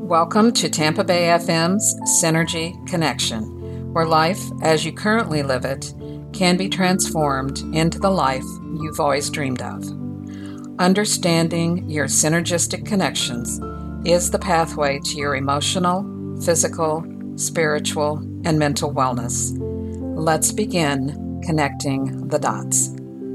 Welcome to Tampa Bay FM's Synergy Connection, where life, as you currently live it, can be transformed into the life you've always dreamed of. Understanding your synergistic connections is the pathway to your emotional, physical, spiritual, and mental wellness. Let's begin connecting the dots.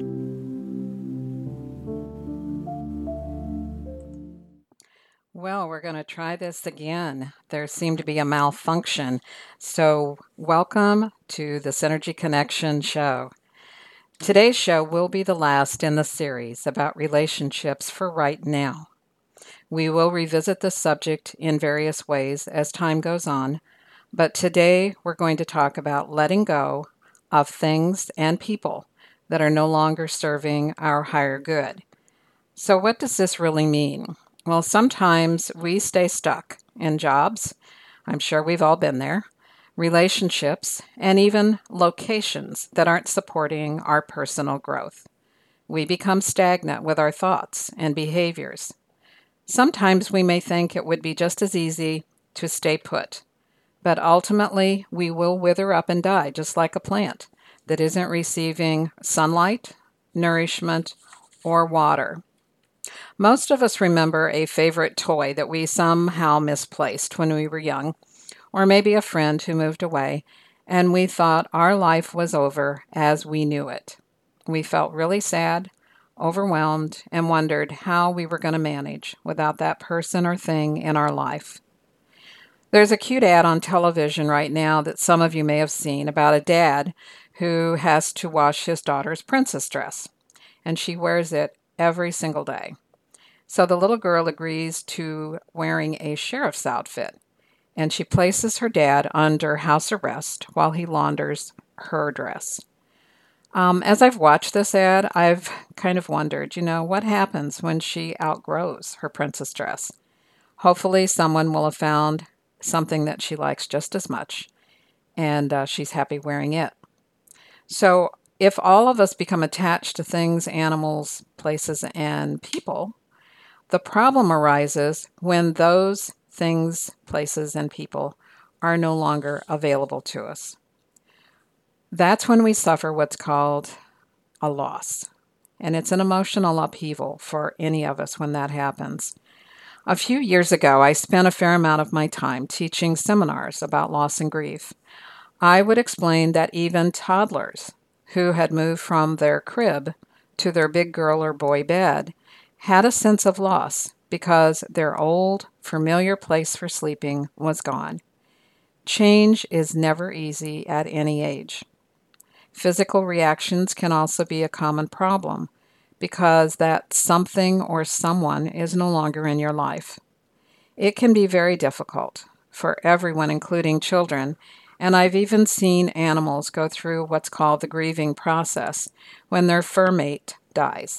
Well, we're going to try this again. There seemed to be a malfunction. So, welcome to the Synergy Connection show. Today's show will be the last in the series about relationships for right now. We will revisit this subject in various ways as time goes on, but today we're going to talk about letting go of things and people that are no longer serving our higher good. So, what does this really mean? Well, sometimes we stay stuck in jobs. I'm sure we've all been there. Relationships, and even locations that aren't supporting our personal growth. We become stagnant with our thoughts and behaviors. Sometimes we may think it would be just as easy to stay put, but ultimately we will wither up and die just like a plant that isn't receiving sunlight, nourishment, or water. Most of us remember a favorite toy that we somehow misplaced when we were young, or maybe a friend who moved away, and we thought our life was over as we knew it. We felt really sad, overwhelmed, and wondered how we were going to manage without that person or thing in our life. There's a cute ad on television right now that some of you may have seen about a dad who has to wash his daughter's princess dress, and she wears it every single day. So the little girl agrees to wearing a sheriff's outfit, and she places her dad under house arrest while he launders her dress. As I've watched this ad, I've kind of wondered, what happens when she outgrows her princess dress? Hopefully someone will have found something that she likes just as much, and she's happy wearing it. So if all of us become attached to things, animals, places, and people, the problem arises when those things, places, and people are no longer available to us. That's when we suffer what's called a loss. And it's an emotional upheaval for any of us when that happens. A few years ago, I spent a fair amount of my time teaching seminars about loss and grief. I would explain that even toddlers who had moved from their crib to their big girl or boy bed had a sense of loss because their old, familiar place for sleeping was gone. Change is never easy at any age. Physical reactions can also be a common problem because that something or someone is no longer in your life. It can be very difficult for everyone, including children, and I've even seen animals go through what's called the grieving process when their fur mate dies.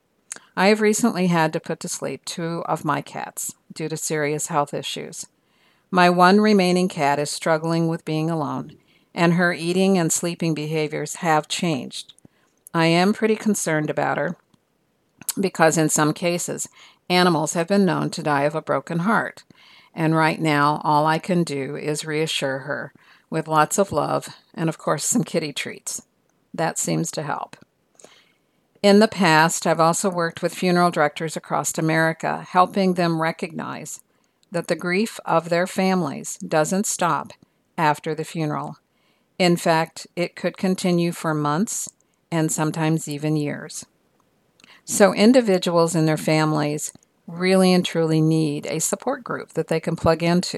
I have recently had to put to sleep 2 of my cats due to serious health issues. My one remaining cat is struggling with being alone, and her eating and sleeping behaviors have changed. I am pretty concerned about her because in some cases, animals have been known to die of a broken heart. And right now, all I can do is reassure her with lots of love and, of course, some kitty treats. That seems to help. In the past, I've also worked with funeral directors across America, helping them recognize that the grief of their families doesn't stop after the funeral. In fact, it could continue for months and sometimes even years. So individuals and their families really and truly need a support group that they can plug into.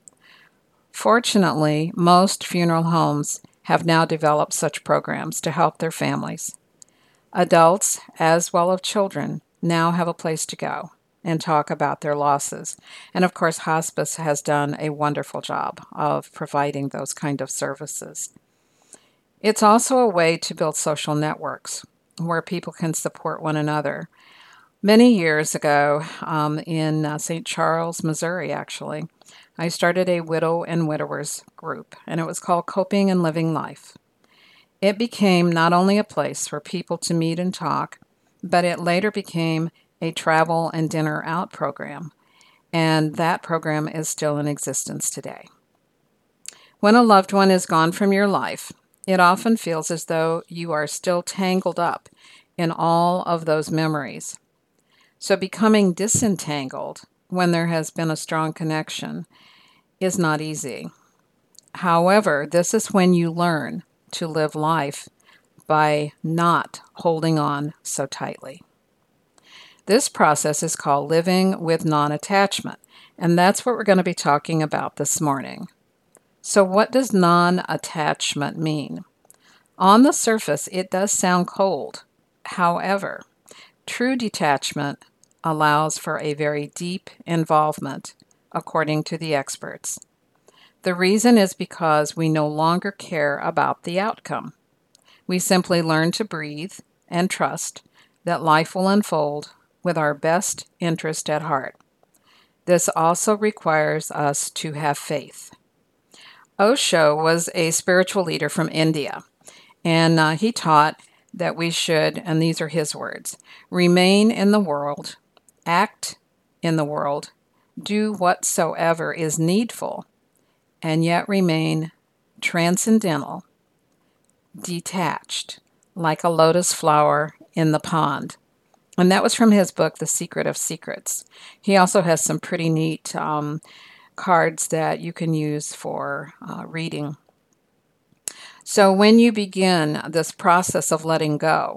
Fortunately, most funeral homes have now developed such programs to help their families. Adults, as well as children, now have a place to go and talk about their losses. And of course, hospice has done a wonderful job of providing those kind of services. It's also a way to build social networks where people can support one another. Many years ago, in St. Charles, Missouri, actually, I started a widow and widowers group, and it was called Coping and Living Life. It became not only a place for people to meet and talk, but it later became a travel and dinner out program. and that program is still in existence today. When a loved one is gone from your life, it often feels as though you are still tangled up in all of those memories. So becoming disentangled when there has been a strong connection is not easy. However, this is when you learn to live life by not holding on so tightly. This process is called living with non-attachment, and that's what we're going to be talking about this morning. So what does non-attachment mean? On the surface, it does sound cold. However, true detachment allows for a very deep involvement, according to the experts. The reason is because we no longer care about the outcome. We simply learn to breathe and trust that life will unfold with our best interest at heart. This also requires us to have faith. Osho was a spiritual leader from India, and he taught that we should, and these are his words, remain in the world, act in the world, do whatsoever is needful, and yet remain transcendental, detached, like a lotus flower in the pond. And that was from his book, The Secret of Secrets. He also has some pretty neat cards that you can use for reading. So when you begin this process of letting go,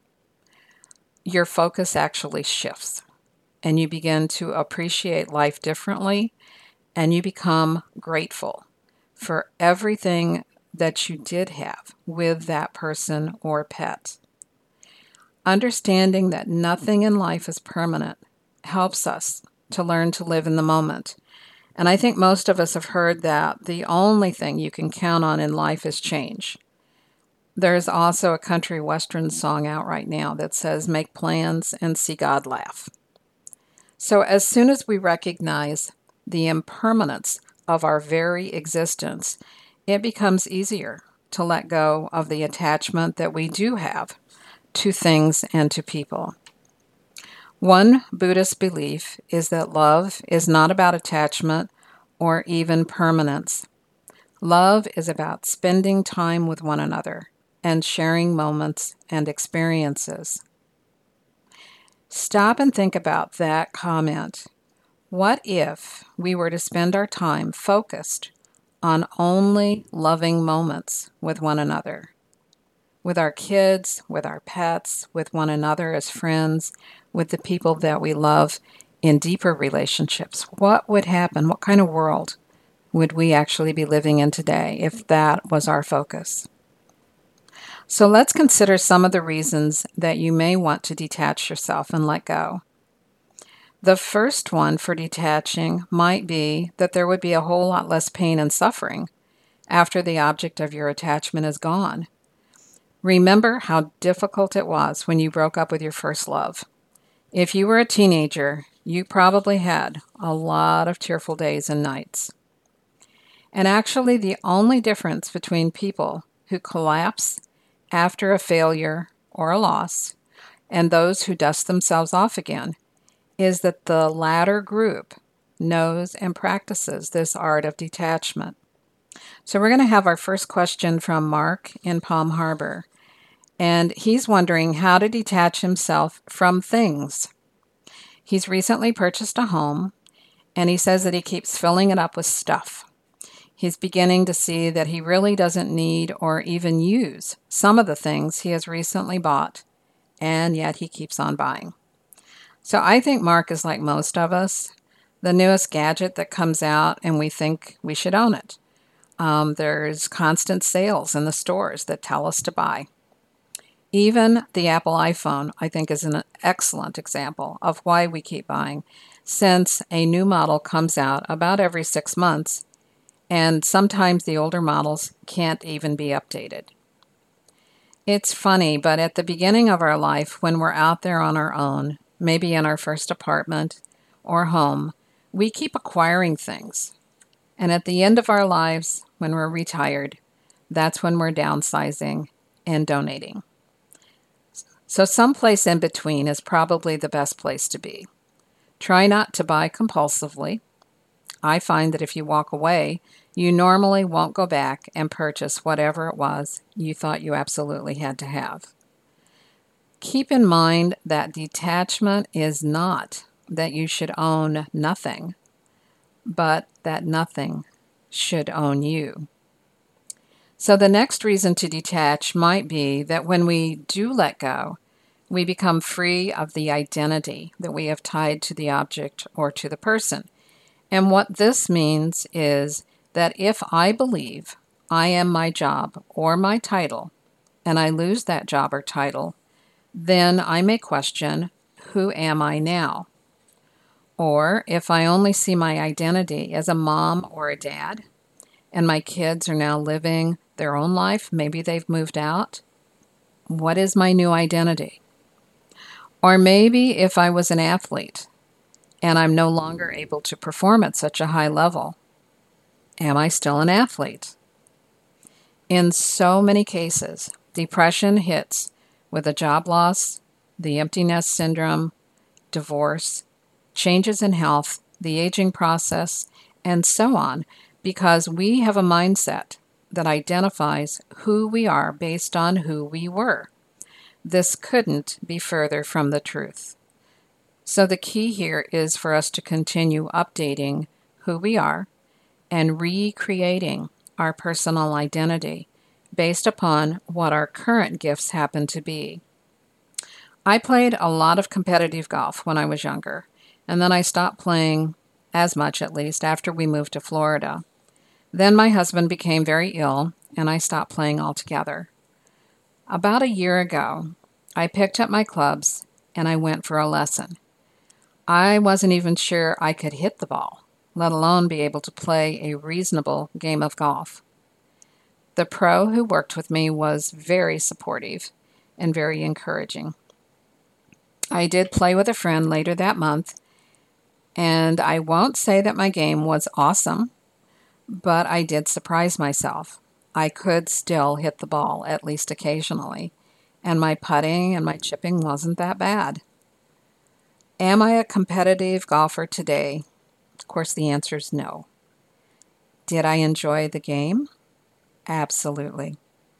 your focus actually shifts, and you begin to appreciate life differently, and you become grateful for everything that you did have with that person or pet. Understanding that nothing in life is permanent helps us to learn to live in the moment. And I think most of us have heard that the only thing you can count on in life is change. There's also a country western song out right now that says, "Make plans and see God laugh." So as soon as we recognize the impermanence of our very existence, it becomes easier to let go of the attachment that we do have to things and to people. One Buddhist belief is that love is not about attachment or even permanence. Love is about spending time with one another and sharing moments and experiences. Stop and think about that comment. What if we were to spend our time focused on only loving moments with one another? With our kids, with our pets, with one another as friends, with the people that we love in deeper relationships. What would happen? What kind of world would we actually be living in today if that was our focus? So let's consider some of the reasons that you may want to detach yourself and let go. The first one for detaching might be that there would be a whole lot less pain and suffering after the object of your attachment is gone. Remember how difficult it was when you broke up with your first love. If you were a teenager, you probably had a lot of tearful days and nights. And actually, the only difference between people who collapse after a failure or a loss and those who dust themselves off again is that the latter group knows and practices this art of detachment. So we're going to have our first question from Mark in Palm Harbor. And he's wondering how to detach himself from things. He's recently purchased a home, and he says that he keeps filling it up with stuff. He's beginning to see that he really doesn't need or even use some of the things he has recently bought, and yet he keeps on buying. So I think Mark is like most of us, the newest gadget that comes out, and we think we should own it. There's constant sales in the stores that tell us to buy. Even the Apple iPhone, I think, is an excellent example of why we keep buying, since a new model comes out about every 6 months, and sometimes the older models can't even be updated. It's funny, but at the beginning of our life, when we're out there on our own, maybe in our first apartment or home, we keep acquiring things. And at the end of our lives, when we're retired, that's when we're downsizing and donating. So someplace in between is probably the best place to be. Try not to buy compulsively. I find that if you walk away, you normally won't go back and purchase whatever it was you thought you absolutely had to have. Keep in mind that detachment is not that you should own nothing, but that nothing should own you. So the next reason to detach might be that when we do let go, we become free of the identity that we have tied to the object or to the person. And what this means is that if I believe I am my job or my title, and I lose that job or title, then I may question, who am I now? Or if I only see my identity as a mom or a dad, and my kids are now living their own life, maybe they've moved out, what is my new identity? Or maybe if I was an athlete and I'm no longer able to perform at such a high level, am I still an athlete? In so many cases, depression hits with a job loss, the empty nest syndrome, divorce, changes in health, the aging process, and so on, because we have a mindset that identifies who we are based on who we were. This couldn't be further from the truth. So the key here is for us to continue updating who we are and recreating our personal identity based upon what our current gifts happen to be. I played a lot of competitive golf when I was younger, and then I stopped playing as much, at least, after we moved to Florida. Then my husband became very ill, and I stopped playing altogether. About a year ago, I picked up my clubs and I went for a lesson. I wasn't even sure I could hit the ball, let alone be able to play a reasonable game of golf. The pro who worked with me was very supportive and very encouraging. I did play with a friend later that month, and I won't say that my game was awesome, but I did surprise myself. I could still hit the ball, at least occasionally, and my putting and my chipping wasn't that bad. Am I a competitive golfer today? Of course, the answer is no. Did I enjoy the game? Absolutely.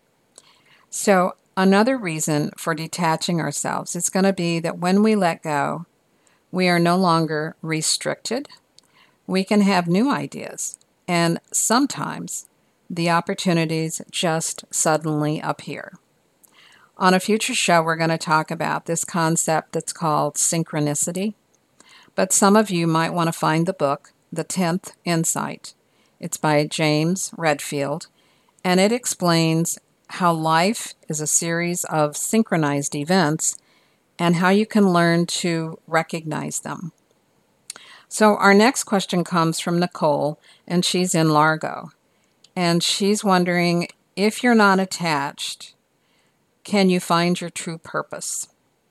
So another reason for detaching ourselves is going to be that when we let go, we are no longer restricted. We can have new ideas, and sometimes the opportunities just suddenly appear. On a future show, we're going to talk about this concept that's called synchronicity, but some of you might want to find the book, The 10th Insight. It's by James Redfield, and it explains how life is a series of synchronized events and how you can learn to recognize them. So our next question comes from Nicole, and she's in Largo. And she's wondering, if you're not attached, can you find your true purpose?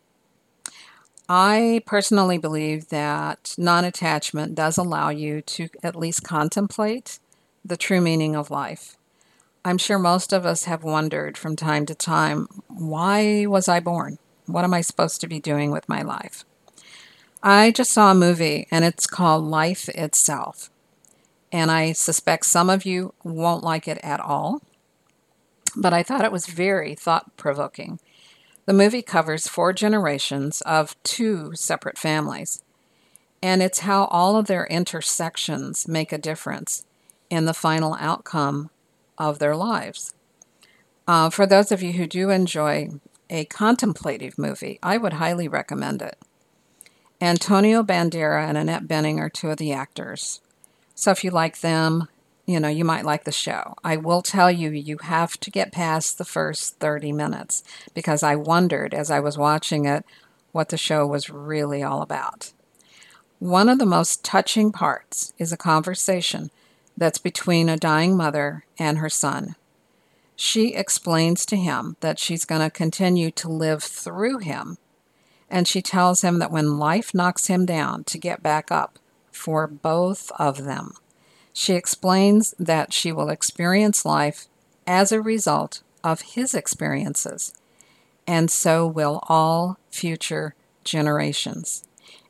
I personally believe that non-attachment does allow you to at least contemplate the true meaning of life. I'm sure most of us have wondered from time to time, why was I born? What am I supposed to be doing with my life? I just saw a movie, and it's called Life Itself. And I suspect some of you won't like it at all, but I thought it was very thought-provoking. The movie covers 4 generations of 2 separate families, and it's how all of their intersections make a difference in the final outcome of their lives. For those of you who do enjoy a contemplative movie, I would highly recommend it. Antonio Banderas and Annette Bening are 2 of the actors. So if you like them, you might like the show. I will tell you, you have to get past the first 30 minutes because I wondered as I was watching it what the show was really all about. One of the most touching parts is a conversation that's between a dying mother and her son. She explains to him that she's going to continue to live through him, and she tells him that when life knocks him down, to get back up for both of them. She explains that she will experience life as a result of his experiences, and so will all future generations.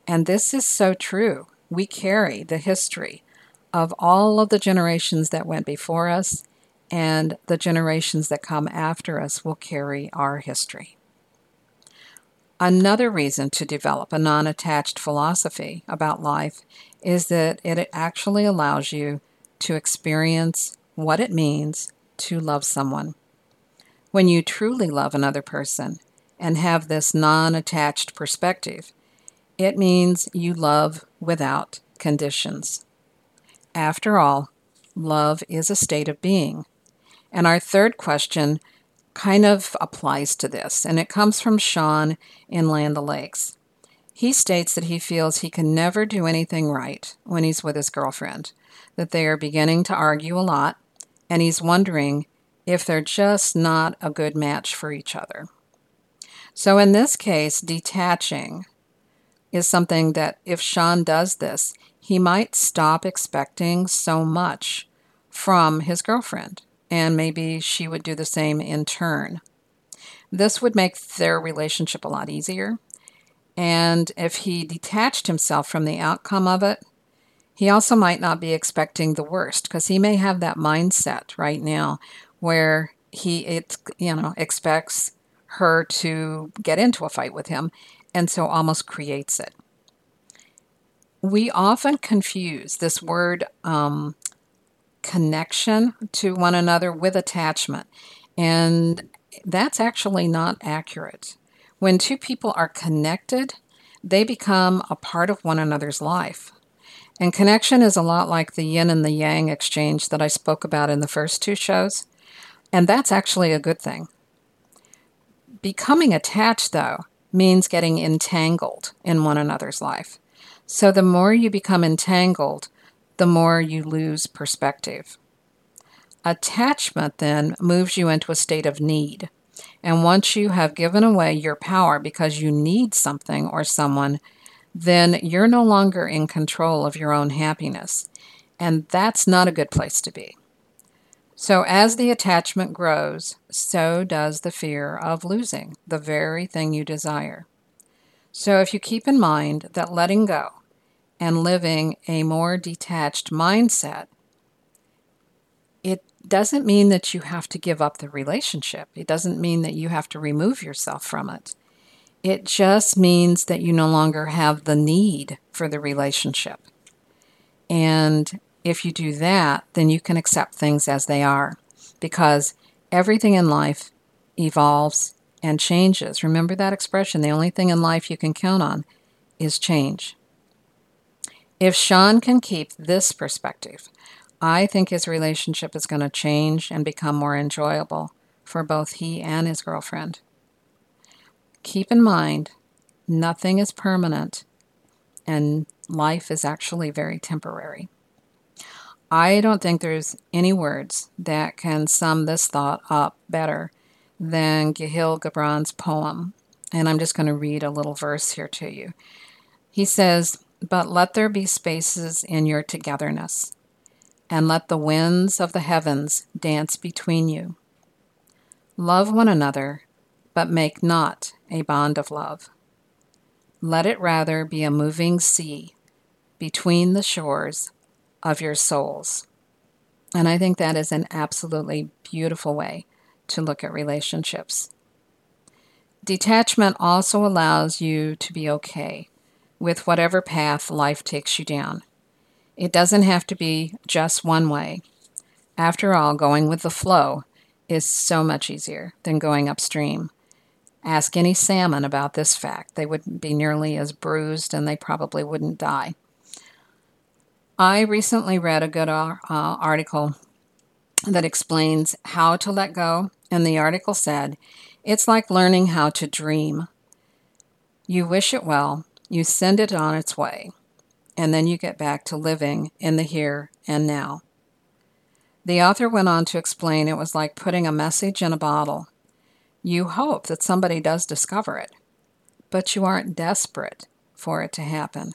And this is so true. We carry the history of all of the generations that went before us, and the generations that come after us will carry our history. Another reason to develop a non-attached philosophy about life is that it actually allows you to experience what it means to love someone. When you truly love another person and have this non-attached perspective, it means you love without conditions. After all, love is a state of being. And our third question kind of applies to this, and it comes from Sean in Land O'Lakes. He states that he feels he can never do anything right when he's with his girlfriend, that they are beginning to argue a lot, and he's wondering if they're just not a good match for each other. So in this case, detaching is something that if Sean does this, he might stop expecting so much from his girlfriend, and maybe she would do the same in turn. This would make their relationship a lot easier, and if he detached himself from the outcome of it, he also might not be expecting the worst, because he may have that mindset right now where he expects her to get into a fight with him, and so almost creates it. We often confuse this word connection to one another with attachment, and that's actually not accurate. When two people are connected, they become a part of one another's life. And connection is a lot like the yin and the yang exchange that I spoke about in the first two shows, and that's actually a good thing. Becoming attached, though, means getting entangled in one another's life. So the more you become entangled, the more you lose perspective. Attachment then moves you into a state of need. And once you have given away your power because you need something or someone, then you're no longer in control of your own happiness. And that's not a good place to be. So as the attachment grows, so does the fear of losing the very thing you desire. So if you keep in mind that letting go and living a more detached mindset, it doesn't mean that you have to give up the relationship. It doesn't mean that you have to remove yourself from it. It just means that you no longer have the need for the relationship. And if you do that, then you can accept things as they are, because everything in life evolves and changes. Remember that expression, the only thing in life you can count on is change. If Sean can keep this perspective, I think his relationship is going to change and become more enjoyable for both he and his girlfriend. Keep in mind, nothing is permanent, and life is actually very temporary. I don't think there's any words that can sum this thought up better than Kahlil Gibran's poem. And I'm just going to read a little verse here to you. He says, "But let there be spaces in your togetherness, and let the winds of the heavens dance between you. Love one another, but make not a bond of love. Let it rather be a moving sea between the shores of your souls." And I think that is an absolutely beautiful way to look at relationships. Detachment also allows you to be okay with whatever path life takes you down. It doesn't have to be just one way. After all, going with the flow is so much easier than going upstream. Ask any salmon about this fact. They wouldn't be nearly as bruised, and they probably wouldn't die. I recently read a good article that explains how to let go, and the article said, it's like learning how to dream. You wish it well, you send it on its way, and then you get back to living in the here and now. The author went on to explain it was like putting a message in a bottle. You hope that somebody does discover it, but you aren't desperate for it to happen.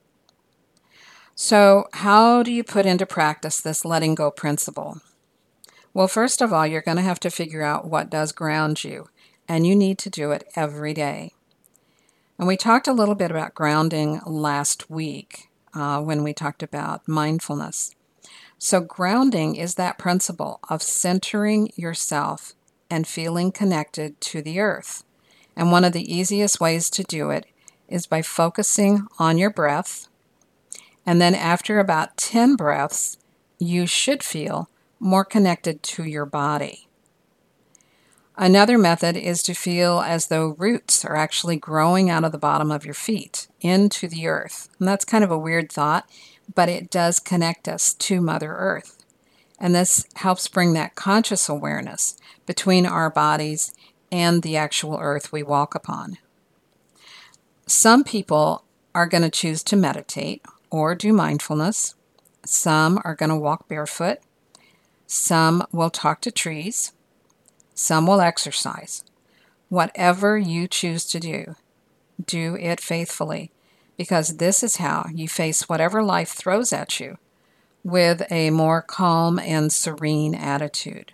So how do you put into practice this letting go principle? Well, first of all, you're going to have to figure out what does ground you, and you need to do it every day. And we talked a little bit about grounding last week when we talked about mindfulness. So grounding is that principle of centering yourself and feeling connected to the earth. And one of the easiest ways to do it is by focusing on your breath. And then after about 10 breaths, you should feel more connected to your body. Another method is to feel as though roots are actually growing out of the bottom of your feet into the earth. And that's kind of a weird thought, but it does connect us to Mother Earth. And this helps bring that conscious awareness between our bodies and the actual earth we walk upon. Some people are going to choose to meditate or do mindfulness. Some are going to walk barefoot. Some will talk to trees. Some will exercise. Whatever you choose to do, do it faithfully, because this is how you face whatever life throws at you with a more calm and serene attitude.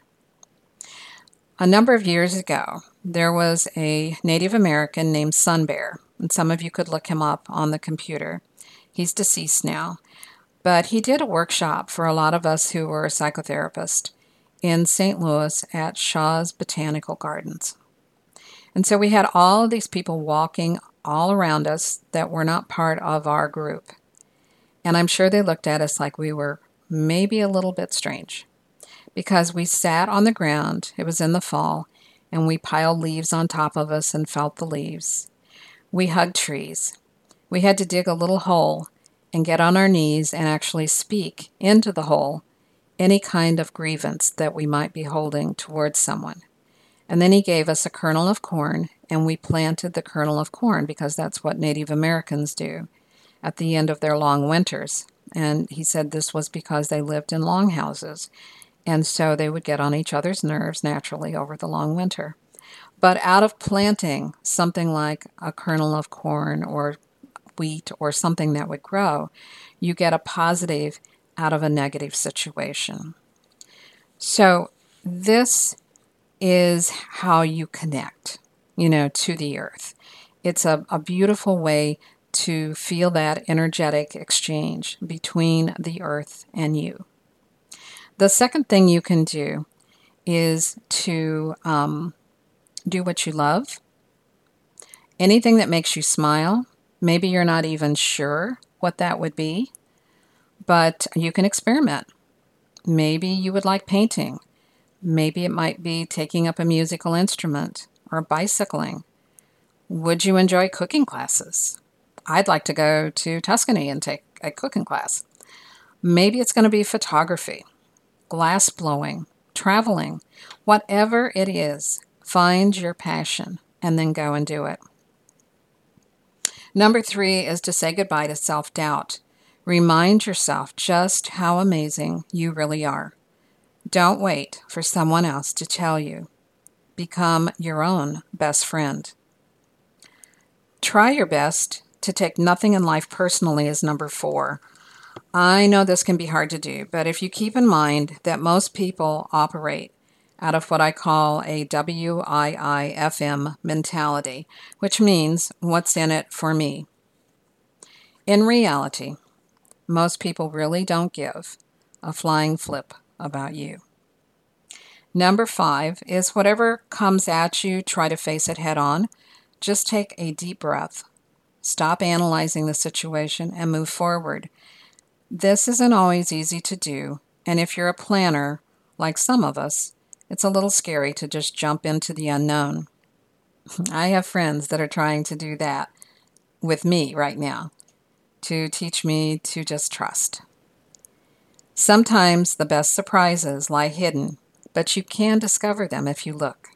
A number of years ago, there was a Native American named Sun Bear, and some of you could look him up on the computer. He's deceased now, but he did a workshop for a lot of us who were a psychotherapist in St. Louis at Shaw's Botanical Gardens. And so we had all of these people walking all around us that were not part of our group. And I'm sure they looked at us like we were maybe a little bit strange, because we sat on the ground, it was in the fall, and we piled leaves on top of us and felt the leaves. We hugged trees. We had to dig a little hole and get on our knees and actually speak into the hole any kind of grievance that we might be holding towards someone. And then he gave us a kernel of corn, and we planted the kernel of corn, because that's what Native Americans do at the end of their long winters. And he said this was because they lived in longhouses, and so they would get on each other's nerves naturally over the long winter. But out of planting something like a kernel of corn or wheat or something that would grow, you get a positive out of a negative situation. So this is how you connect, to the earth. It's a beautiful way to feel that energetic exchange between the earth and you. The second thing you can do is to do what you love. Anything that makes you smile. Maybe you're not even sure what that would be, but you can experiment. Maybe you would like painting. Maybe it might be taking up a musical instrument or bicycling. Would you enjoy cooking classes? I'd like to go to Tuscany and take a cooking class. Maybe it's going to be photography, glass blowing, traveling. Whatever it is, find your passion and then go and do it. Number 3 is to say goodbye to self-doubt. Remind yourself just how amazing you really are. Don't wait for someone else to tell you. Become your own best friend. Try your best to take nothing in life personally is number 4. I know this can be hard to do, but if you keep in mind that most people operate out of what I call a WIIFM mentality, which means what's in it for me. In reality, most people really don't give a flying flip about you. Number 5 is whatever comes at you, try to face it head on. Just take a deep breath. Stop analyzing the situation and move forward. This isn't always easy to do, and if you're a planner, like some of us, it's a little scary to just jump into the unknown. I have friends that are trying to do that with me right now, to teach me to just trust. Sometimes the best surprises lie hidden, but you can discover them if you look.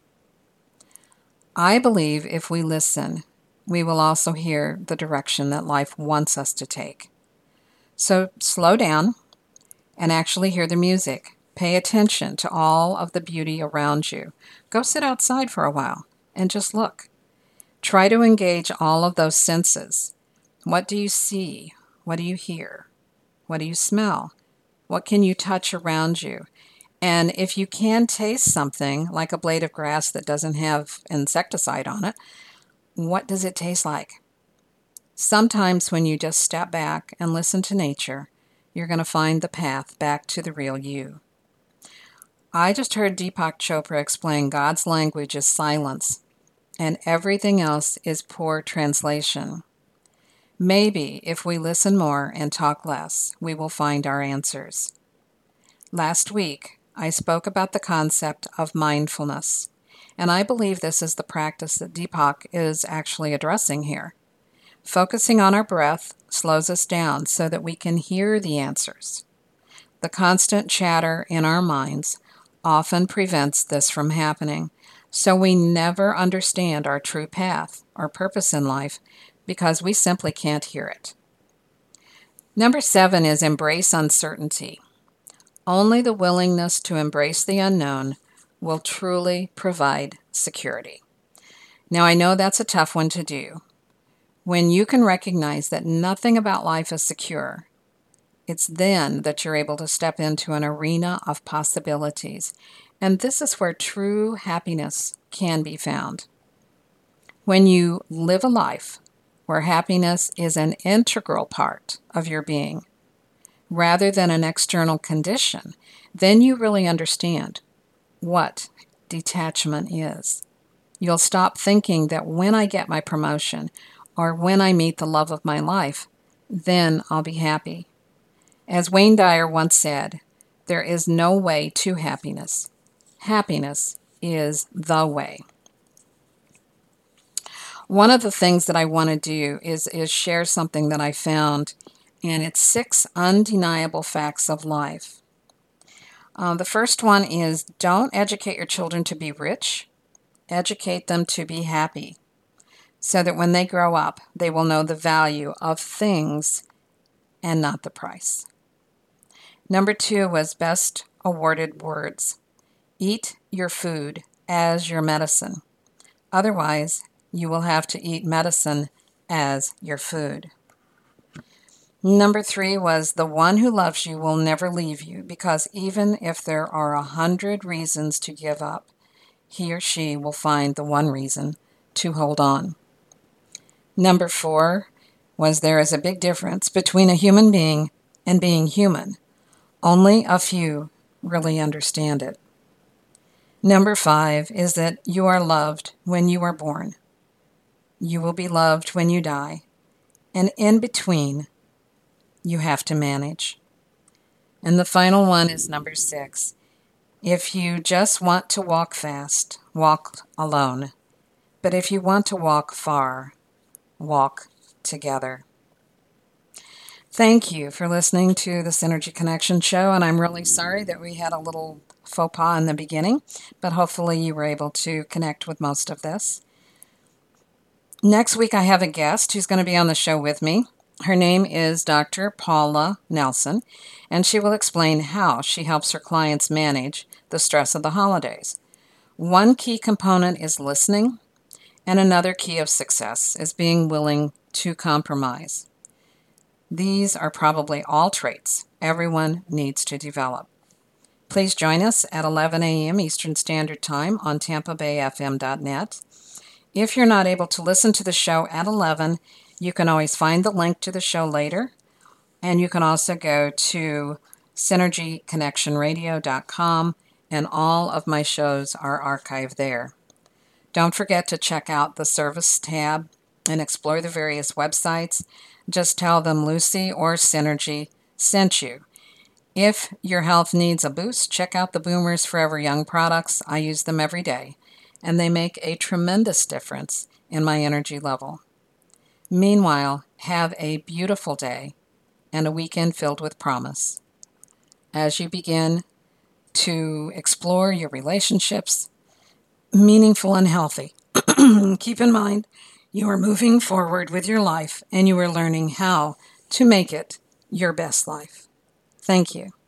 I believe if we listen, we will also hear the direction that life wants us to take. So slow down and actually hear the music. Pay attention to all of the beauty around you. Go sit outside for a while and just look. Try to engage all of those senses. What do you see? What do you hear? What do you smell? What can you touch around you? And if you can taste something, like a blade of grass that doesn't have insecticide on it, what does it taste like? Sometimes when you just step back and listen to nature, you're going to find the path back to the real you. I just heard Deepak Chopra explain God's language is silence, and everything else is poor translation. Maybe if we listen more and talk less, we will find our answers. Last week, I spoke about the concept of mindfulness, and I believe this is the practice that Deepak is actually addressing here. Focusing on our breath slows us down so that we can hear the answers. The constant chatter in our minds often prevents this from happening, so we never understand our true path or purpose in life because we simply can't hear it. Number 7 is embrace uncertainty. Only the willingness to embrace the unknown will truly provide security. Now, I know that's a tough one to do. When you can recognize that nothing about life is secure, it's then that you're able to step into an arena of possibilities. And this is where true happiness can be found. When you live a life where happiness is an integral part of your being, rather than an external condition, then you really understand what detachment is. You'll stop thinking that when I get my promotion or when I meet the love of my life, then I'll be happy. As Wayne Dyer once said, there is no way to happiness. Happiness is the way. One of the things that I want to do is share something that I found, and it's 6 undeniable facts of life. The first one is don't educate your children to be rich. Educate them to be happy, so that when they grow up, they will know the value of things and not the price. Number 2 was best awarded words. Eat your food as your medicine. Otherwise, you will have to eat medicine as your food. Number 3 was the one who loves you will never leave you, because even if there are 100 reasons to give up, he or she will find the one reason to hold on. Number 4 was there is a big difference between a human being and being human. Only a few really understand it. Number 5 is that you are loved when you are born. You will be loved when you die. And in between, you have to manage. And the final one is number 6. If you just want to walk fast, walk alone. But if you want to walk far, walk together. Thank you for listening to the Synergy Connection show, and I'm really sorry that we had a little faux pas in the beginning, but hopefully you were able to connect with most of this. Next week I have a guest who's going to be on the show with me. Her name is Dr. Paula Nelson, and she will explain how she helps her clients manage the stress of the holidays. One key component is listening, and another key of success is being willing to compromise. These are probably all traits everyone needs to develop. Please join us at 11 a.m. Eastern Standard Time on TampaBayFM.net. If you're not able to listen to the show at 11, you can always find the link to the show later, and you can also go to synergyconnectionradio.com, and all of my shows are archived there. Don't forget to check out the service tab and explore the various websites. Just tell them Lucy or Synergy sent you. If your health needs a boost, check out the Boomers Forever Young products. I use them every day, and they make a tremendous difference in my energy level. Meanwhile, have a beautiful day and a weekend filled with promise. As you begin to explore your relationships, meaningful and healthy, keep in mind you are moving forward with your life and you are learning how to make it your best life. Thank you.